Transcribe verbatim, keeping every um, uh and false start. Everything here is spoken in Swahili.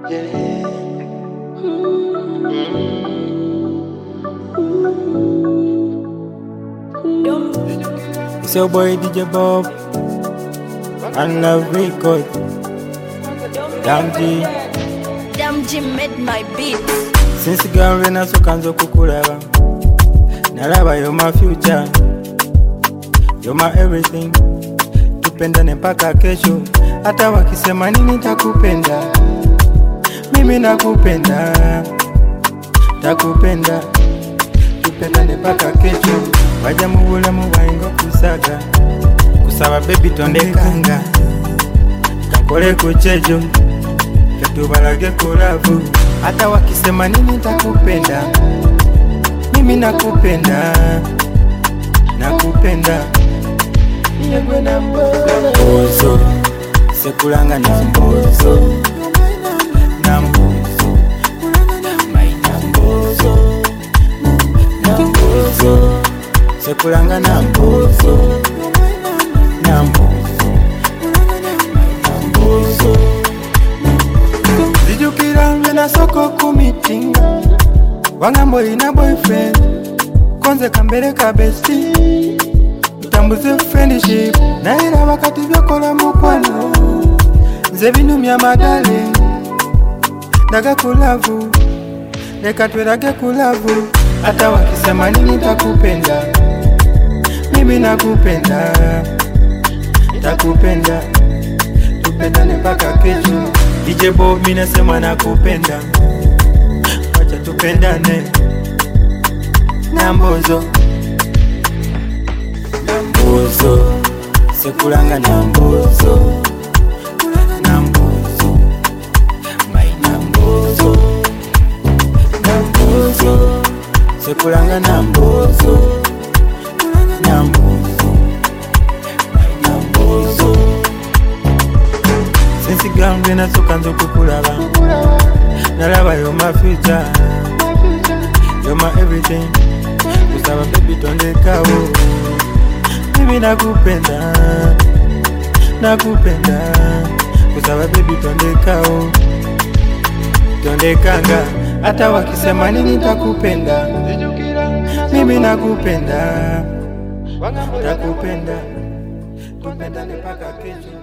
Yeah. It's your boy D J Bob and Love Record. Damn G. Damn G made my beat. Since gambling na sokanzo kukulaba, nalaba you're my future, you're my everything. Tupendane mpaka kesho, hata wakisema nini takupenda. Mimi nakupenda, takupenda. Tupendane mpaka kesho, waja mubula mubaingo kusaga, kusaba baby tondekanga, kakole kuchejo, ketubalage kulavu. Hata wakisema nini takupenda, mimi nakupenda, nakupenda. Yegwe na Mbozo, sekulanga na mbozo, na mbozo, maina mbozo, na mbozo, sekulanga na mbozo, na mbozo, maina mbozo. Zijukira ngena soko kumitinga, wangambo ina boyfriend, konze kambere ka bestie. Tambuze friendship, na ira wakati vyokola mukwano. Nze binumya magale, daga kulavu, leka twelage kulavu. Hata wakisema nini takupenda, mimi nakupenda, takupenda. Tupendane mpaka kesho, D J Bob mimi nasema nakupenda. Wacha tupendane, na mbozo. Mbozo, sekulanga na mbozo, na mbozo, maina mbozo, na mbozo, sekulanga na mbozo, na mbozo, maina mbozo. Since gambling na sokanzo kukulaba, nalaba you're my future, you're my everything. Kusaba baby tondekao, mimi nakupenda, nakupenda. Kusaba baby tondekao, tondekanga. Hata wakisema nini takupenda, mimi nakupenda, takupenda. Tupendane mpaka kesho.